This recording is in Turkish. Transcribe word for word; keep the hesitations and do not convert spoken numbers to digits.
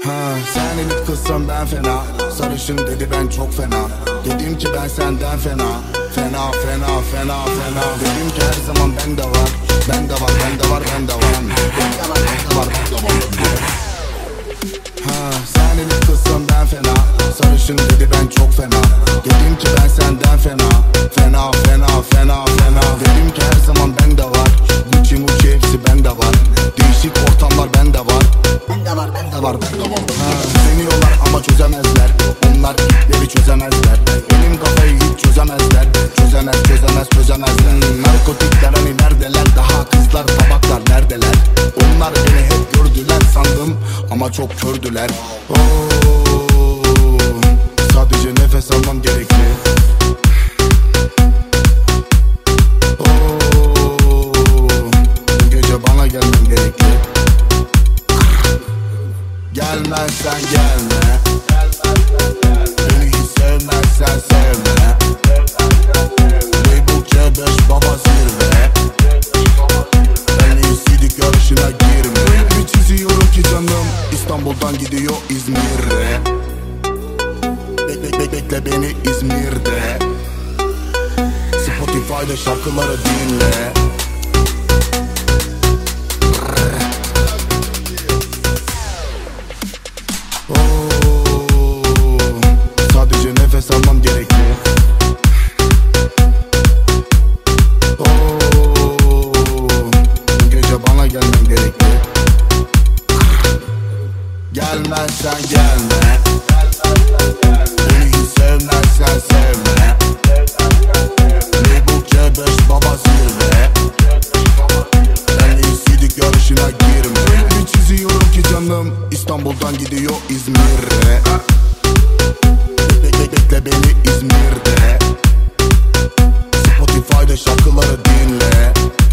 Ha, sen elit kızsan ben fena. Sarışın dedi ben çok fena. Dedim ki ben senden fena. Fena fena fena fena. Dedim ki her zaman ben de var. Ben de var ben de var ben de var. Ben de var ben de var ben de var. Ha, sen elit kızsan ben fena. Sarışın dedi ben çok fena. Dedim ki ben senden fena. Fena fena fena fena. Dedim ki her zaman ben de var. Gucci Mucci hepsi bende var. Değişik ortamlar bende var. Bende var bende var bende var. Ha, deniyorlar ama çözemezler. Onlar ipleri çözemezler. Benim kafayı hiç çözemezler. Çözemez çözemez çözemezler. hmm, Narkotikler hani neredeler? Daha kızlar tabaklar neredeler? Onlar beni hep gördüler sandım ama çok kördüler. Oo, sadece nefes almam gerekli. Oo, bu gece bana gelmen gerekli. Gelmezsen gelme. Beni hiç sevmezsen sevme. Label C beş baba zirve. En iyisiydik yarışına girme. Bir çiziyorum ki canım İstanbul'dan gidiyor İzmir'e. Bek bek bekle beni İzmir'de. Spotify'da şarkıları dinle. Sadece nefes almam gerekli. Oo, bu gece bana gelmen gerekli. Gelmezsen gelme. Beni hiç sevmezsen sevme. Label C beş baba zirve. En iyisiydik yarışına girme. Bir çiziyorum ki canım İstanbul'dan gidiyor İzmir'e. Bek bekle beni İzmir'de. Spotify'da şarkıları dinle.